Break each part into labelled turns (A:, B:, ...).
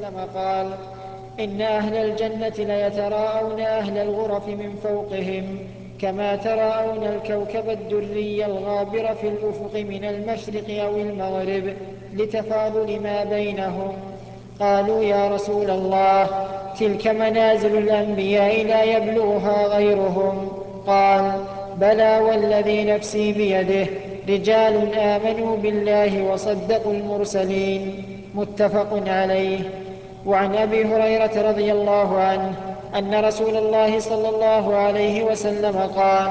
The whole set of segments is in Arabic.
A: وسلم قال: إن أهل الجنة ليتراءون أهل الغرف من فوقهم كما تراءون الكوكب الدري الغابر في الأفق من المشرق أو المغرب لتفاضل ما بينهم. قالوا: يا رسول الله، تلك منازل الأنبياء لا يبلغها غيرهم. قال: بلى والذي نفسي بيده، رجال آمنوا بالله وصدقوا المرسلين. متفق عليه. وعن أبي هريرة رضي الله عنه أن رسول الله صلى الله عليه وسلم قال: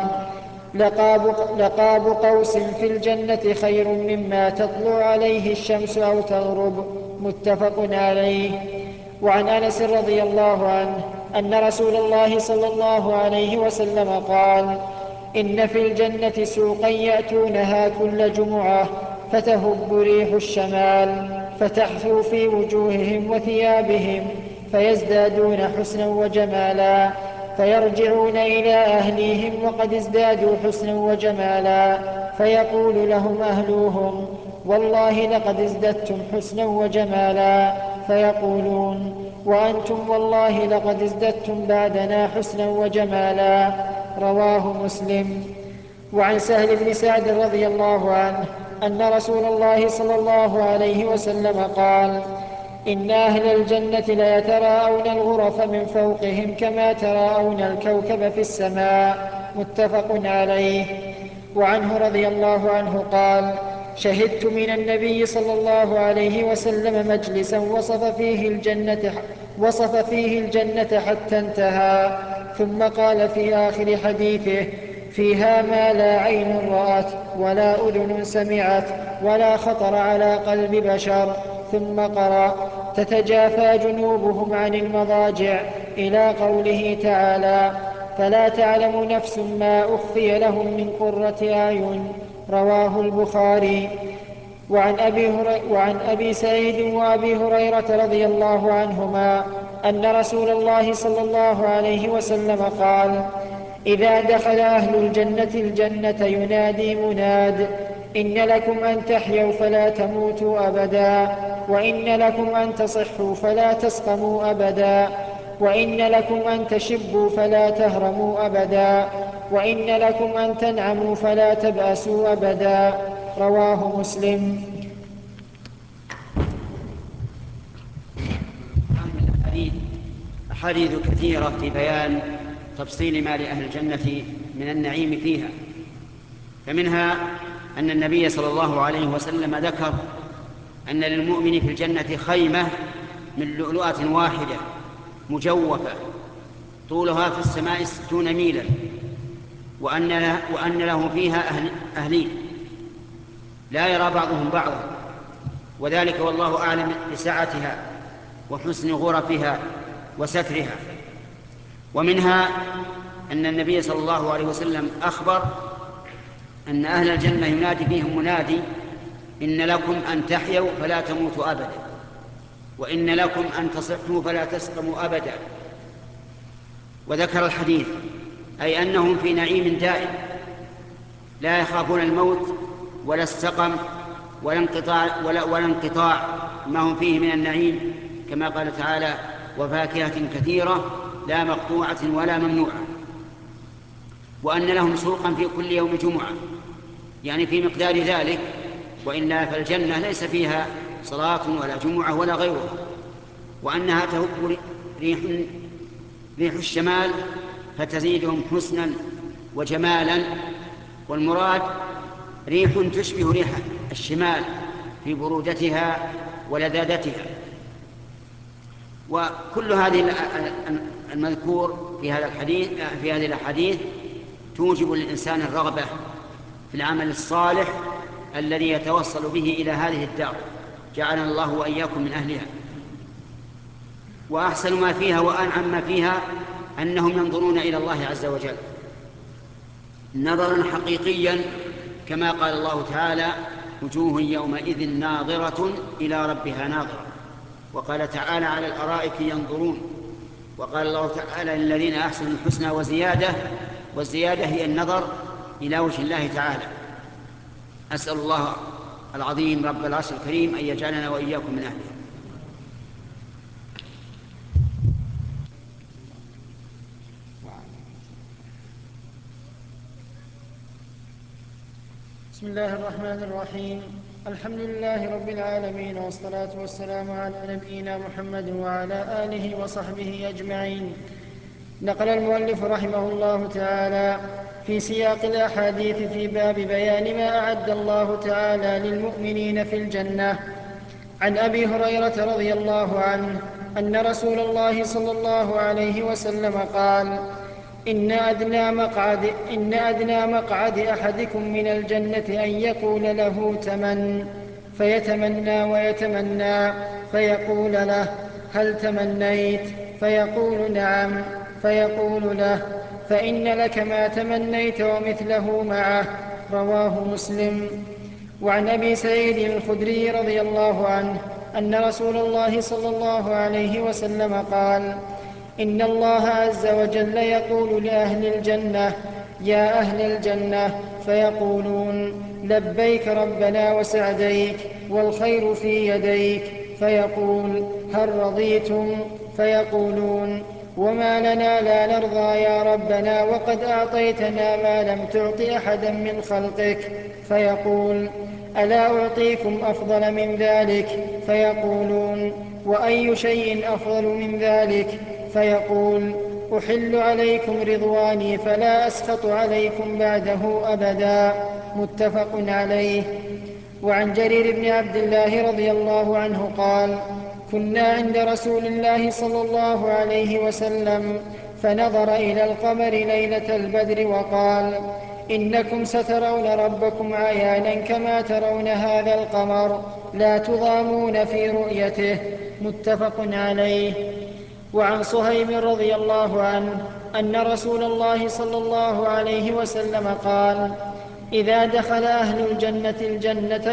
A: لقاب قوس في الجنة خير مما تطلع عليه الشمس أو تغرب. متفق عليه. وعن أنس رضي الله عنه أن رسول الله صلى الله عليه وسلم قال: إن في الجنة سوقا يأتونها كل جمعة فتهب ريح الشمال فتحثو في وجوههم وثيابهم فيزدادون حسنا وجمالا، فيرجعون إلى أهليهم وقد ازدادوا حسنا وجمالا، فيقول لهم أهلوهم: والله لقد ازددتم حسنا وجمالا، فيقولون: وأنتم والله لقد ازددتم بعدنا حسنا وجمالا. رواه مسلم. وعن سهل بن سعد رضي الله عنه أن رسول الله صلى الله عليه وسلم قال: إن أهل الجنة ليتراءون الغرف من فوقهم كما تراءون الكوكب في السماء. متفق عليه. وعنه رضي الله عنه قال: شهدت من النبي صلى الله عليه وسلم مجلسا وصف فيه الجنة حتى انتهى، ثم قال في آخر حديثه: فيها ما لا عين رأت ولا أذن سمعت ولا خطر على قلب بشر. ثم قرأ: تتجافى جنوبهم عن المضاجع إلى قوله تعالى: فلا تعلم نفس ما أخفي لهم من قرة أعين. رواه البخاري. وعن أبي سعيد وأبي هريرة رضي الله عنهما أن رسول الله صلى الله عليه وسلم قال: إذا دخل أهل الجنة الجنة ينادي مناد: إن لكم أن تحيوا فلا تموتوا أبدا، وإن لكم أن تصحوا فلا تسقموا أبدا، وإن لكم أن تشبوا فلا تهرموا أبدا، وإن لكم أن تنعموا فلا تبأسوا أبدا. رواه مسلم.
B: أحاديث كثيرة في بيان تفصيل ما لأهل الجنة من النعيم فيها، فمنها أن النبي صلى الله عليه وسلم ذكر أن للمؤمن في الجنة خيمة من لؤلؤة واحدة مجوفة طولها في السماء 60 ميلا، وأن له فيها أهلين لا يرى بعضهم بعضا، وذلك والله أعلم بسعتها وحسن غرفها وسترها. ومنها أن النبي صلى الله عليه وسلم أخبر أن أهل الجنة ينادي فيهم منادي: إن لكم أن تحيوا فلا تموتوا أبدا، وإن لكم أن تصحوا فلا تسقموا أبدا. وذكر الحديث أي أنهم في نعيم دائم لا يخافون الموت ولا السقم ولا انقطاع ما هم فيه من النعيم، كما قال تعالى: وفاكهة كثيرة لا مقطوعة ولا ممنوعة. وأن لهم سوقا في كل يوم جمعة، يعني في مقدار ذلك، وإلا فالجنة ليس فيها صلاة ولا جمعة ولا غيرها. وأنها تهب ريح الشمال فتزيدهم حسنا وجمالا، والمراد ريح تشبه ريح الشمال في برودتها ولذاذتها. وكل هذه المذكور في هذه الأحاديث توجب للإنسان الرغبة في العمل الصالح الذي يتوصل به إلى هذه الدار، جعلنا الله وإياكم من أهلها. وأحسن ما فيها وأنعم ما فيها أنهم ينظرون إلى الله عز وجل نظرا حقيقيا، كما قال الله تعالى: وجوه يومئذ ناظرة إلى ربها ناظرة. وقال تعالى: على الأرائك ينظرون. وقال الله تعالى: للذين أحسنوا الحسنى وزيادة، والزيادة هي النظر إلى وجه الله تعالى. أسأل الله العظيم رب العرش الكريم أن يجعلنا وإياكم من أهله.
A: بسم الله الرحمن الرحيم. الحمد لله رب العالمين، والصلاة والسلام على نبينا محمد وعلى آله وصحبه أجمعين. نقل المؤلف رحمه الله تعالى في سياق الأحاديث في باب بيان ما أعد الله تعالى للمؤمنين في الجنة عن أبي هريرة رضي الله عنه أن رسول الله صلى الله عليه وسلم قال: إن أدنى مقعد أحدكم من الجنة أن يقول له تمن، فيتمنى ويتمنى، فيقول له: هل تمنيت؟ فيقول: نعم. فيقول له: فإن لك ما تمنيت ومثله معه. رواه مسلم. وعن أبي سعيد الخدري رضي الله عنه أن رسول الله صلى الله عليه وسلم قال: إن الله عز وجل يقول لأهل الجنة: يا أهل الجنة، فيقولون: لبيك ربنا وسعديك، والخير في يديك. فيقول: هل رضيتم؟ فيقولون: وما لنا لا نرضى يا ربنا وقد أعطيتنا ما لم تعط أحدا من خلقك. فيقول: ألا أعطيكم أفضل من ذلك؟ فيقولون: وأي شيء أفضل من ذلك؟ فيقول: أحل عليكم رضواني فلا أسخط عليكم بعده أبدا. متفق عليه. وعن جرير بن عبد الله رضي الله عنه قال: كنا عند رسول الله صلى الله عليه وسلم فنظر إلى القمر ليلة البدر وقال: إنكم سترون ربكم عيانا كما ترون هذا القمر، لا تضامون في رؤيته. متفق عليه. وعن صهيب رضي الله عنه أن رسول الله صلى الله عليه وسلم قال: إذا دخل أهل الجنة الجنة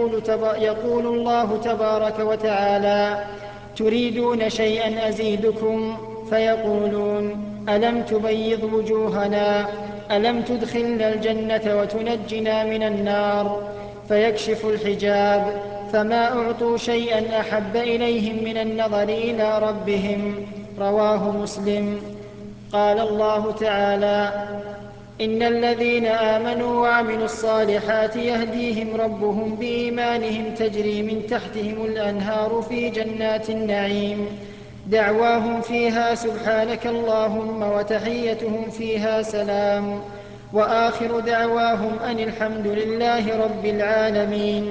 A: يقول الله تبارك وتعالى: تريدون شيئا أزيدكم؟ فيقولون: ألم تبيض وجوهنا؟ ألم تدخلنا الجنة وتنجنا من النار؟ فيكشف الحجاب، فما أعطوا شيئا أحب إليهم من النظر إلى ربهم. رواه مسلم. قال الله تعالى: إن الذين آمنوا وعملوا الصالحات يهديهم ربهم بإيمانهم تجري من تحتهم الأنهار في جنات النعيم، دعواهم فيها سبحانك اللهم وتحيتهم فيها سلام، وآخر دعواهم أن الحمد لله رب العالمين.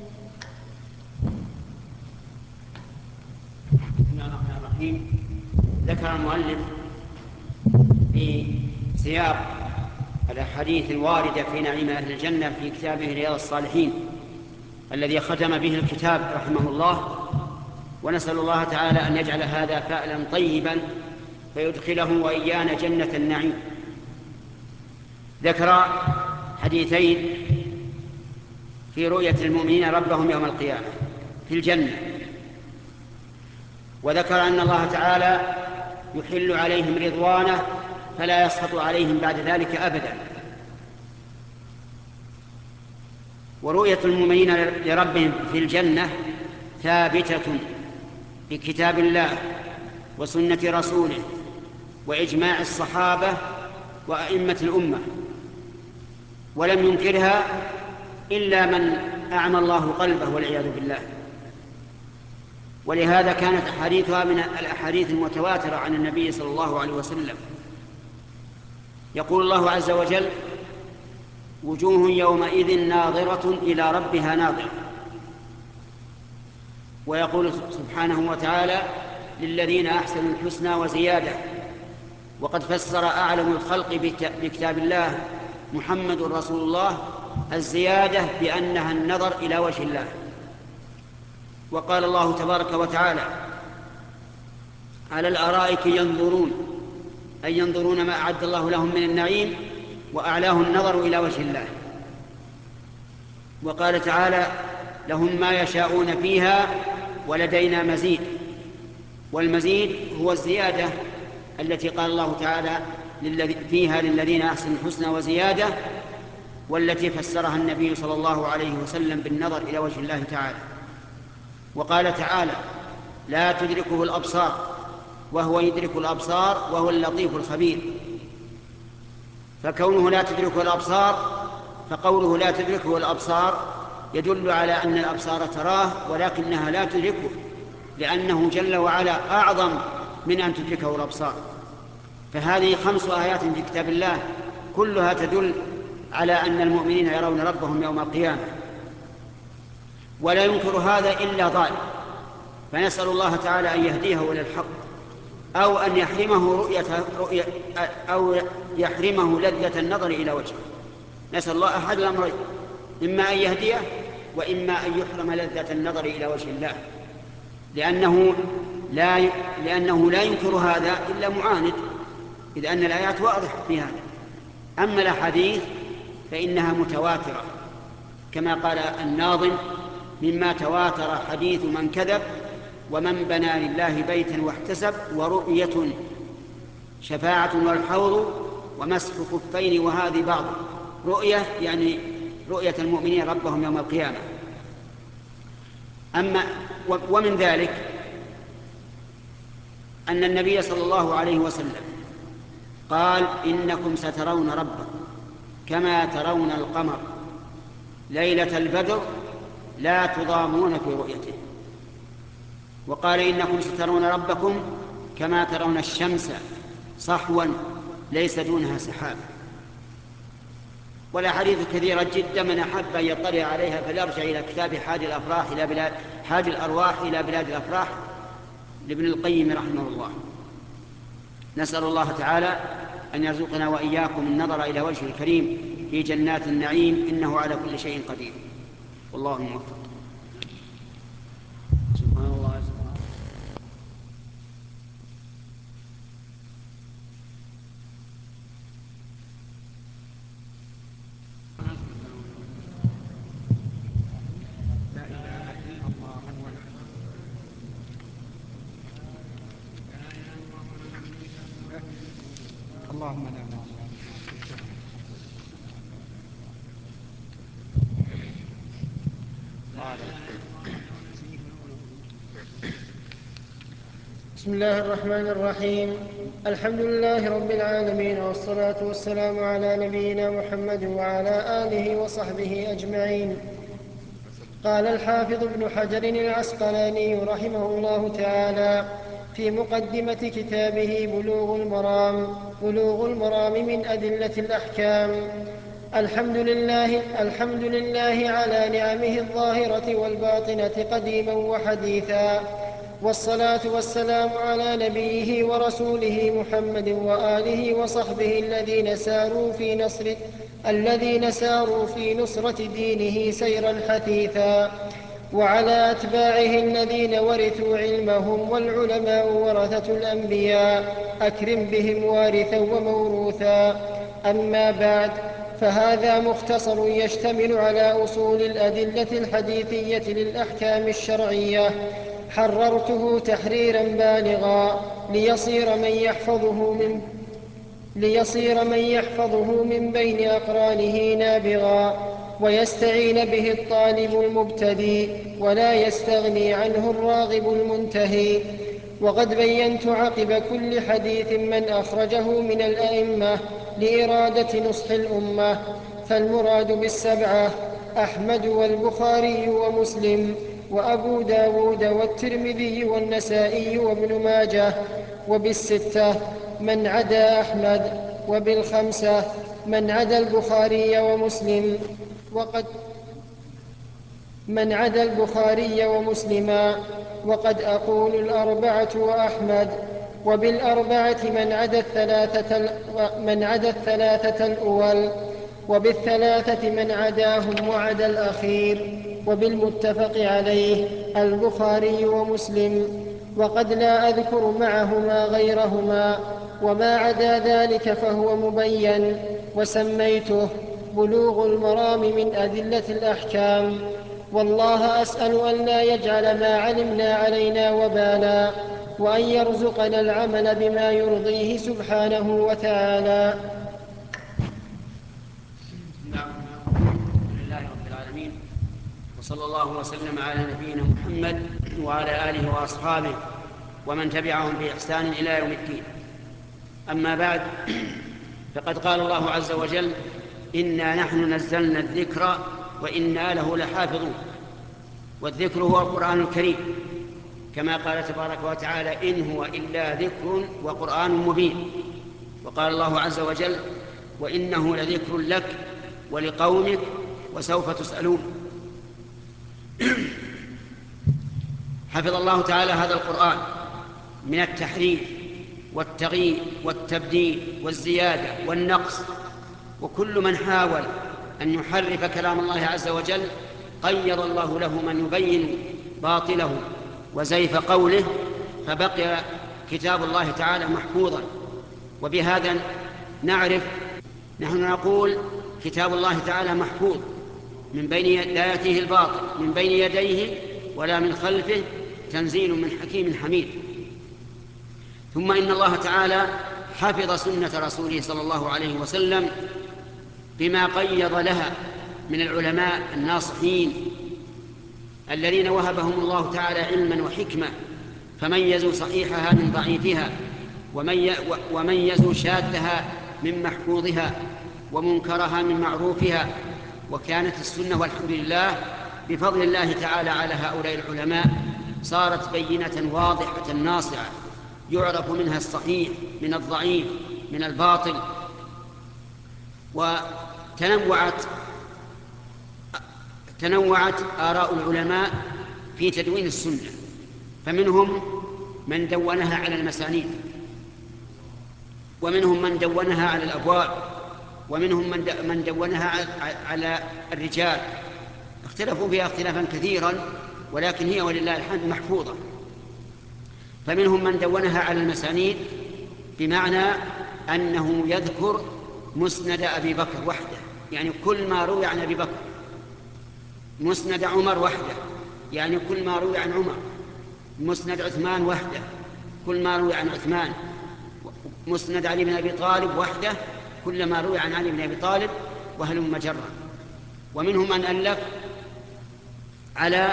B: بسم الله الرحمن الرحيم. ذكر المؤلف في سياق الأحاديث الواردة في نعيم أهل الجنة في كتابه رياض الصالحين الذي ختم به الكتاب رحمه الله، ونسأل الله تعالى أن يجعل هذا فعلا طيبا فيدخله وإيانا جنة النعيم. ذكر حديثين في رؤية المؤمنين ربهم يوم القيامة في الجنة، وذكر أن الله تعالى يحل عليهم رضوانه فلا يسخط عليهم بعد ذلك أبدا. ورؤية المؤمنين لربهم في الجنة ثابتة بكتاب الله وسنة رسوله وإجماع الصحابة وأئمة الأمة، ولم ينكرها إلا من أعمى الله قلبه والعياذ بالله. ولهذا كانت أحاديثها من الأحاديث المتواترة عن النبي صلى الله عليه وسلم. يقول الله عز وجل: وجوه يومئذ ناظرة إلى ربها ناظرة. ويقول سبحانه وتعالى: للذين أحسنوا الحسنى وزيادة. وقد فسر أعلم الخلق بكتاب الله محمد رسول الله الزيادة بأنها النظر إلى وجه الله. وقال الله تبارك وتعالى: على الأرائك ينظرون، أي ينظرون ما أعد الله لهم من النعيم، وأعلاه النظر إلى وجه الله. وقال تعالى: لهم ما يشاءون فيها ولدينا مزيد. والمزيد هو الزيادة التي قال الله تعالى فيها للذين أحسنوا الحسنى وزيادة، والتي فسرها النبي صلى الله عليه وسلم بالنظر إلى وجه الله تعالى. وقال تعالى: لا تدركه الأبصار وهو يدرك الأبصار وهو اللطيف الخبير. فكونه لا تدركه الأبصار فقوله لا تدركه الأبصار يدل على أن الأبصار تراه ولكنها لا تدركه، لأنه جل وعلا أعظم من أن تدركه الأبصار. فهذه 5 آيات في كتاب الله كلها تدل على أن المؤمنين يرون ربهم يوم القيامة، ولا ينكر هذا إلا ضال. فنسأل الله تعالى أن يهديه إلى الحق، أو أن يحرمه لذة النظر إلى وجهه. نسأل الله أحد الأمرين، إما أن يهديه وإما أن يحرم لذة النظر إلى وجه الله، لأنه لا ينكر هذا إلا معاند، إذ أن الآيات واضحة في هذا. أما الأحاديث فإنها متواترة، كما قال الناظم: مما تواتر حديث من كذب، ومن بنى لله بيتا واحتسب، ورؤية شفاعة والحوض، ومسح خفين وهذه بعض. رؤية يعني رؤية المؤمنين ربهم يوم القيامة. ومن ذلك أن النبي صلى الله عليه وسلم قال: إنكم سترون ربكم كما ترون القمر ليلة البدر لا تضامون في رؤيته. وقال: إنكم سترون ربكم كما ترون الشمس صحوا ليس دونها سحاب. والأحاديث كثيرة جدا، من أحب أن يطلع عليها فليرجع إلى كتاب حاج الأرواح إلى بلاد الأفراح لابن القيم رحمه الله. نسأل الله تعالى أن يرزقنا وإياكم النظر إلى وجه الكريم في جنات النعيم، إنه على كل شيء قدير، والله موفق. سبحان الله.
C: اللهم لا
A: بسم الله الرحمن الرحيم. الحمد لله رب العالمين، والصلاة والسلام على نبينا محمد وعلى آله وصحبه أجمعين. قال الحافظ ابن حجر العسقلاني رحمه الله تعالى في مقدمة كتابه بلوغ المرام من أدلة الأحكام: الحمد لله على نعمه الظاهرة والباطنة قديما وحديثا، والصلاة والسلام على نبيه ورسوله محمد وآله وصحبه الذين ساروا في نصرة دينه سيرا حثيثا، وعلى أتباعه الذين ورثوا علمهم، والعلماء ورثة الأنبياء، أكرم بهم وارثا وموروثا. أما بعد، فهذا مختصر يشتمل على أصول الأدلة الحديثية للأحكام الشرعية، حررته تحريرا بالغا ليصير من يحفظه من بين أقرانه نابغا، ويستعين به الطالب المبتدئ، ولا يستغني عنه الراغب المنتهي. وقد بينت عقب كل حديث من أخرجه من الأئمة لإرادة نصح الأمة، فالمراد بالسبعة أحمد والبخاري ومسلم وأبو داود والترمذي والنسائي وابن ماجه، وبالستة من عدا أحمد، وبالخمسة من عدا البخاري ومسلم، وقد أقول الأربعة وأحمد، وبالأربعة من عدا الثلاثة الأول، وبالثلاثة من عداهم وعدا الأخير، وبالمتفق عليه البخاري ومسلم، وقد لا أذكر معهما غيرهما، وما عدا ذلك فهو مبين، وسميته بلوغ المرام من أدلة الأحكام. والله أسأل أن لا يجعل ما علمنا علينا وبالا، وأن يرزقنا العمل بما يرضيه سبحانه وتعالى.
B: الحمد لله رب العالمين، وصلى الله وسلم على نبينا محمد وعلى آله وأصحابه ومن تبعهم بإحسان إلى يوم الدين. أما بعد، فقد قال الله عز وجل إنا نحن نزلنا الذكر وإنا له لحافظون. والذكر هو القرآن الكريم، كما قال تبارك وتعالى: إن هو إلا ذكر وقرآن مبين. وقال الله عز وجل: وإنه لذكر لك ولقومك وسوف تسألون. حفظ الله تعالى هذا القرآن من التحريف والتغيير والتبديل والزيادة والنقص، وكل من حاول أن يحرف كلام الله عز وجل قيض الله له من يبين باطله وزيف قوله، فبقي كتاب الله تعالى محفوظا. وبهذا نعرف، نحن نقول كتاب الله تعالى محفوظ من بين لا يأتيه الباطل من بين يديه ولا من خلفه، تنزيل من حكيم حميد. ثم إن الله تعالى حفظ سنة رسوله صلى الله عليه وسلم بما قيض لها من العلماء الناصحين الذين وهبهم الله تعالى علما وحكمة، فميزوا صحيحها من ضعيفها، وميزوا شاذها من محفوظها، ومنكرها من معروفها. وكانت السنة والحمد لله بفضل الله تعالى على هؤلاء العلماء صارت بينة واضحة ناصعة، يعرف منها الصحيح من الضعيف من الباطل. وتنوعت آراء العلماء في تدوين السنة، فمنهم من دونها على المسانيد، ومنهم من دونها على الأبواب، ومنهم من دونها على الرجال. اختلفوا فيها اختلافا كثيرا، ولكن هي ولله الحمد محفوظة. فمنهم من دونها على المسانيد، بمعنى أنه يذكر مسند أبي بكر وحده، يعني كل ما روي عن أبي بكر. مسند عمر وحده، يعني كل ما روي عن عمر. مسند عثمان وحده، كل ما روي عن عثمان. مسند علي بن أبي طالب وحده، كل ما روي عن علي بن أبي طالب، وهلم مجرا. ومنهم من ألف على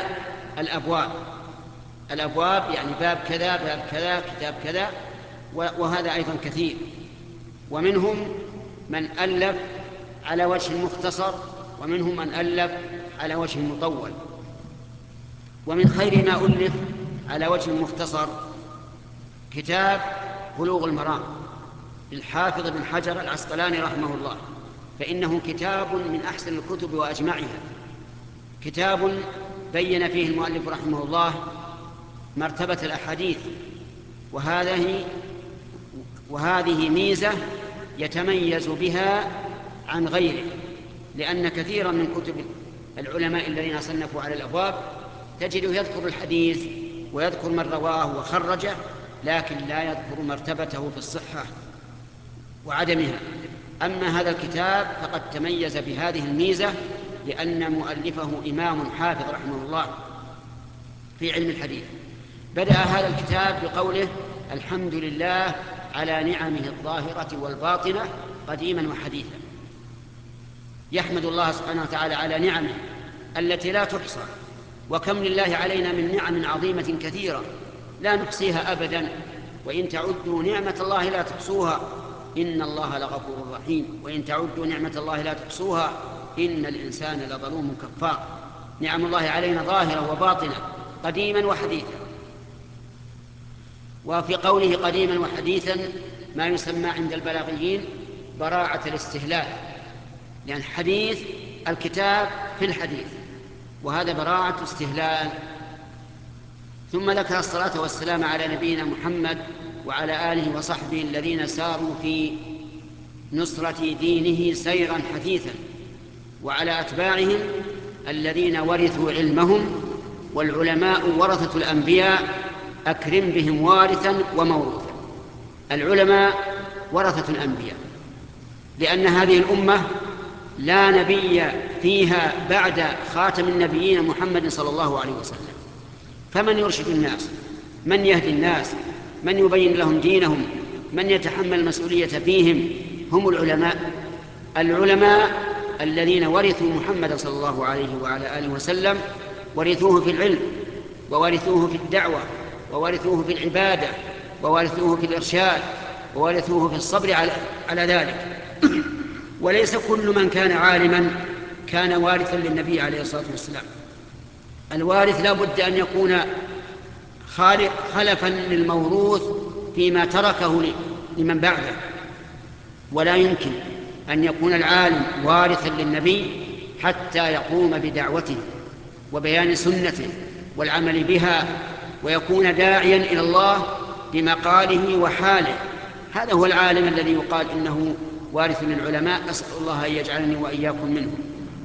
B: الأبواب، يعني باب كذا باب كذا كتاب كذا، وهذا أيضا كثير. ومنهم من ألف على وجه مختصر، ومنهم من ألف على وجه مطول. ومن خير ما ألف على وجه مختصر كتاب بلوغ المرام للحافظ بن حجر العسقلاني رحمه الله، فإنه كتاب من أحسن الكتب وأجمعها. كتاب بين فيه المؤلف رحمه الله مرتبة الأحاديث، وهذه ميزة يتميز بها عن غيره، لأن كثيرا من كتب العلماء الذين صنفوا على الأبواب تجده يذكر الحديث ويذكر من رواه وخرجه، لكن لا يذكر مرتبته في الصحة وعدمها. أما هذا الكتاب فقد تميز بهذه الميزة، لأن مؤلفه إمام حافظ رحمه الله في علم الحديث. بدأ هذا الكتاب بقوله: الحمد لله على نعمه الظاهرة والباطنة قديما وحديثا. يحمد الله سبحانه وتعالى على نعمه التي لا تحصى، وكم لله علينا من نعم عظيمة كثيرة لا نحصيها أبدا، وإن تعدوا نعمة الله لا تحصوها إن الله لغفور رحيم، وإن تعدوا نعمة الله لا تحصوها إن الإنسان لظلوم كفار. نعم الله علينا ظاهرة وباطنة قديما وحديثا. وفي قوله قديما وحديثا ما يسمى عند البلاغيين براعة الاستهلال، لأن حديث الكتاب في الحديث، وهذا براعة استهلال. ثم ذكر الصلاة والسلام على نبينا محمد وعلى آله وصحبه الذين ساروا في نصرة دينه سيرا حثيثا، وعلى أتباعهم الذين ورثوا علمهم، والعلماء ورثة الأنبياء أكرم بهم وارثا وموروثا. العلماء ورثة الأنبياء، لأن هذه الأمة لا نبي فيها بعد خاتم النبيين محمد صلى الله عليه وسلم، فمن يرشد الناس، من يهدي الناس، من يبين لهم دينهم، من يتحمل المسؤولية فيهم هم العلماء. العلماء الذين ورثوا محمد صلى الله عليه وعلى آله وسلم ورثوه في العلم، وورثوه في الدعوة، وورثوه في العبادة، وورثوه في الإرشاد، وورثوه في الصبر على ذلك. وليس كل من كان عالما كان وارثا للنبي عليه الصلاة والسلام. الوارث لا بد أن يكون خلفا للموروث فيما تركه لمن بعده، ولا يمكن أن يكون العالم وارثا للنبي حتى يقوم بدعوته وبيان سنته والعمل بها ويكون داعيا إلى الله بمقاله وحاله. هذا هو العالم الذي يقال إنه وارث للعلماء. أسأل الله أن يجعلني وإياكم منهم.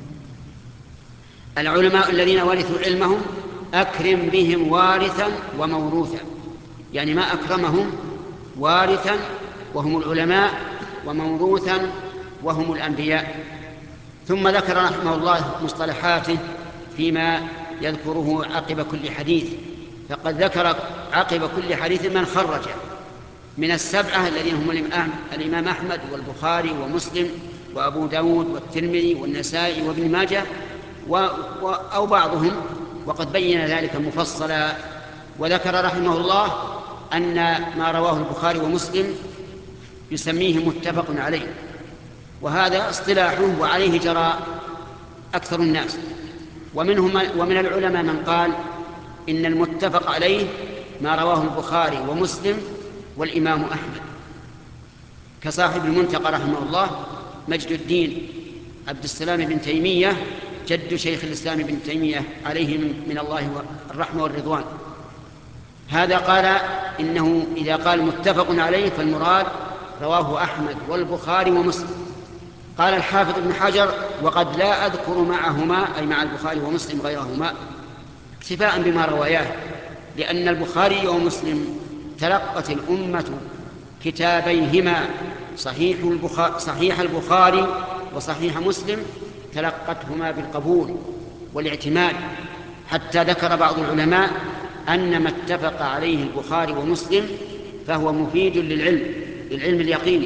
B: العلماء الذين ورثوا علمهم أكرم بهم وارثا وموروثا، يعني ما أكرمهم وارثا وهم العلماء وموروثا وهم الأنبياء. ثم ذكر رحمه الله مصطلحاته فيما يذكره عقب كل حديث، فقد ذكر عقب كل حديث من خرجه من السبعة الذين هم الإمام أحمد والبخاري ومسلم وأبو داود والترمذي والنسائي وابن ماجه أو بعضهم، وقد بين ذلك مفصلا. وذكر رحمه الله أن ما رواه البخاري ومسلم يسميه متفق عليه، وهذا اصطلاحه وعليه جرى أكثر الناس. ومن العلماء من قال إن المتفق عليه ما رواه البخاري ومسلم والإمام أحمد، كصاحب المنتقى رحمه الله مجد الدين عبد السلام بن تيمية جد شيخ الإسلام بن تيمية عليه من الله الرحمة والرضوان. هذا قال إنه إذا قال متفق عليه فالمراد رواه أحمد والبخاري ومسلم. قال الحافظ ابن حجر وقد لا أذكر معهما أي مع البخاري ومسلم غيرهما اكتفاء بما رواياه، لأن البخاري ومسلم تلقت الأمة كتابيهما صحيح البخاري وصحيح مسلم تلقتهما بالقبول والاعتماد، حتى ذكر بعض العلماء أن ما اتفق عليه البخاري ومسلم فهو مفيد للعلم اليقيني.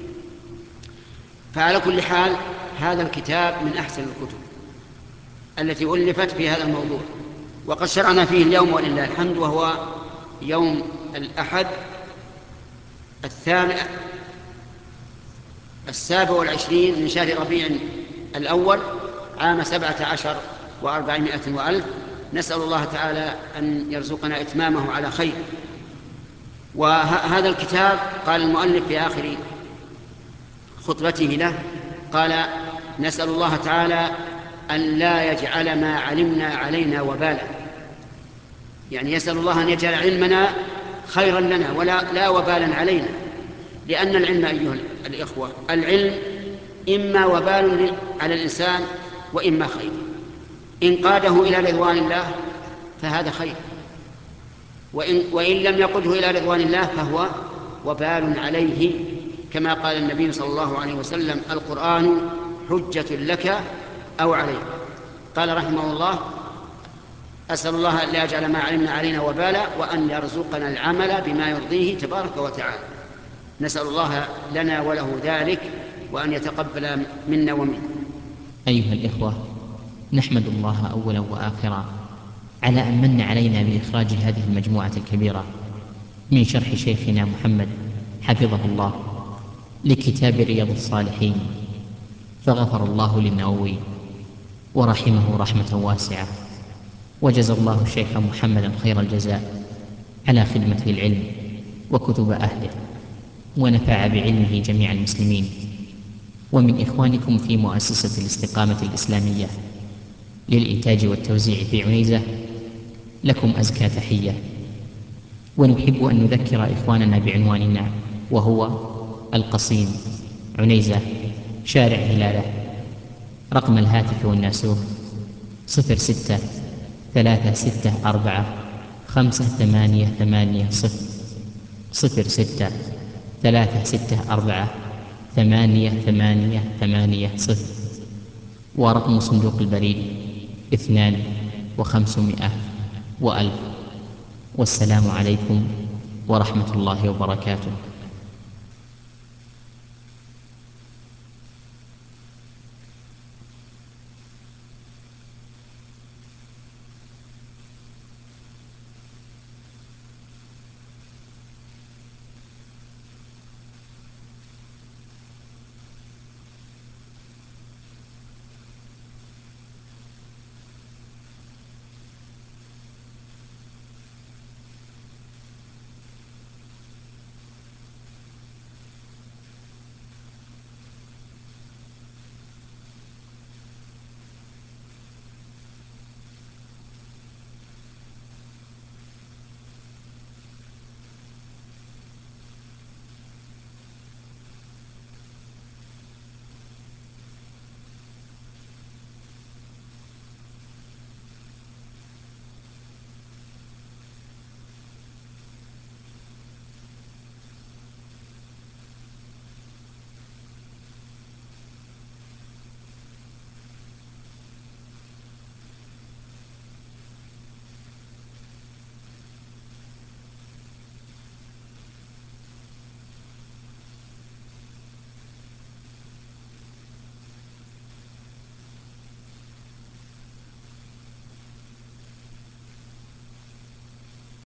B: فعلى كل حال هذا الكتاب من أحسن الكتب التي ألفت في هذا الموضوع، وقد شرعنا فيه اليوم ولله الحمد، وهو يوم الأحد 27 من شهر ربيع الأول عام 17 و400 وألف. نسأل الله تعالى أن يرزقنا إتمامه على خير. وهذا الكتاب قال المؤلف في آخر خطبته له قال نسأل الله تعالى أن لا يجعل ما علمنا علينا وبالا، يعني يسأل الله أن يجعل علمنا خيرا لنا لا وبالا علينا، لأن العلم أيها الإخوة العلم إما وبال على الإنسان وإما خير. إن قاده إلى رضوان الله فهذا خير، وإن لم يقده إلى رضوان الله فهو وبال عليه، كما قال النبي صلى الله عليه وسلم القرآن حجة لك أو عليك. قال رحمه الله أسأل الله أن لا يجعل ما علمنا علينا وبالا وأن يرزقنا العمل بما يرضيه تبارك وتعالى. نسأل الله لنا وله ذلك وأن يتقبل منا ومنه.
C: أيها الإخوة، نحمد الله أولا وآخرا على أن من علينا بإخراج هذه المجموعة الكبيرة من شرح شيخنا محمد حفظه الله لكتاب رياض الصالحين، فغفر الله للنووي ورحمه رحمة واسعة، وجزى الله الشيخ محمدا خير الجزاء على خدمته العلم وكتب أهله، ونفع بعلمه جميع المسلمين. ومن إخوانكم في مؤسسة الاستقامة الإسلامية للإنتاج والتوزيع في عنيزة لكم أزكى تحية، ونحب أن نذكر إخواننا بعنواننا، وهو القصيم، عنيزة، شارع هلالة. رقم الهاتف والناسوخ 06-364-5880 06-364-5880. ورقم صندوق البريد 2-500-1000. والسلام عليكم ورحمة الله وبركاته.